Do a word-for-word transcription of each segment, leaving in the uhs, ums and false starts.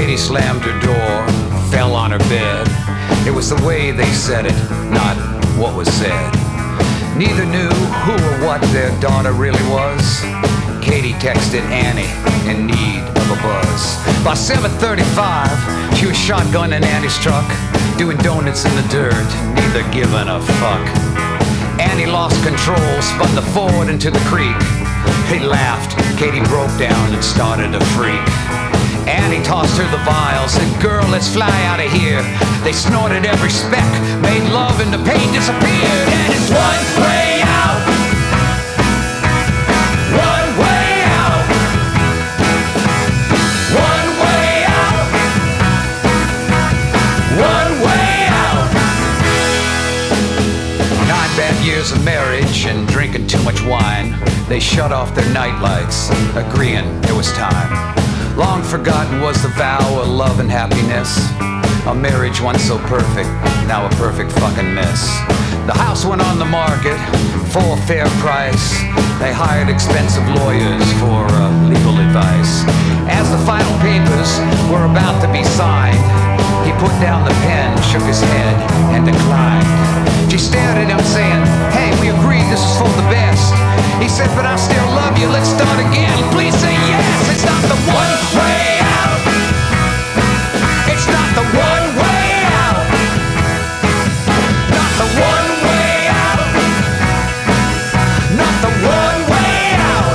Katie slammed her door, fell on her bed. It was the way they said it, not what was said. Neither knew who or what their daughter really was. Katie texted Annie in need of a buzz. By seven thirty-five, she was shotgunning Annie's truck, doing donuts in the dirt, neither giving a fuck. Annie lost control, spun the Ford into the creek. They laughed, Katie broke down and started to freak. Annie tossed her the vials, said, "Girl, let's fly out of here." They snorted every speck, made love and the pain disappeared. And it's one way out, one way out, one way out, one way out. Nine bad years of marriage and drinking too much wine. They shut off their nightlights, agreeing it was time. Long forgotten was the vow of love and happiness. A marriage once so perfect, now a perfect fucking mess. The house went on the market for a fair price. They hired expensive lawyers for uh, legal advice. As the final papers were about to be signed, he put down the pen, shook his head, and declined. She stared at him saying, "Hey, we agreed this is for the best." He said, "But I still love you, let's start again. Please say yes." It's not the one way out. It's not the one way out. Not the one way out. Not the one way out.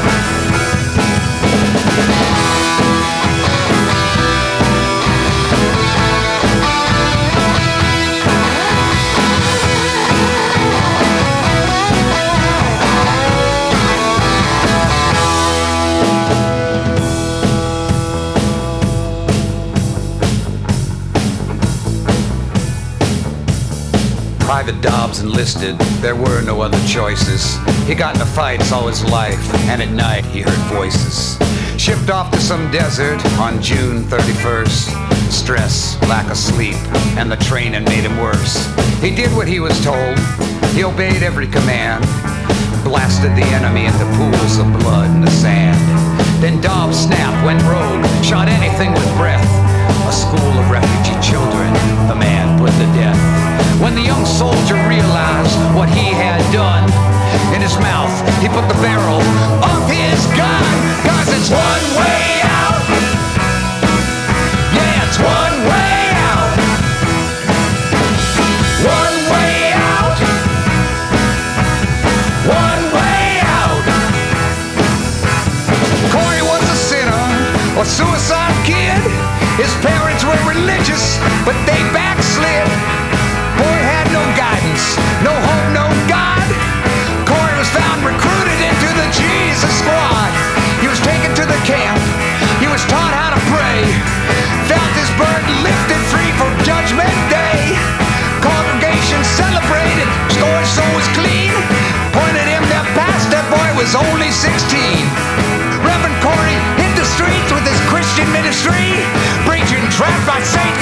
Private Dobbs enlisted, there were no other choices. He got into fights all his life, and at night he heard voices. Shipped off to some desert on June thirty-first. Stress, lack of sleep, and the training made him worse. He did what he was told, he obeyed every command. Blasted the enemy into pools of blood in the sand. Then Dobbs snapped, went rogue, shot anything with breath. A school of refugee children, the man put to death. When the young soldier realized what he had done, in his mouth he put the barrel of his gun. Cause it's one way out. Yeah, it's one way out. One way out. One way out. Corey was a sinner, a suicide kid. His parents were religious, but they backslid. Boy had no guidance, no hope, no God. Corey was found recruited into the Jesus Squad. He was taken to the camp, he was taught how to pray. Felt his burden lifted, free for Judgment Day. Congregation celebrated, story so was clean. Pointed him their pastor, boy was only sixteen. Reverend Corey hit the streets with his Christian ministry, preaching trapped by Satan.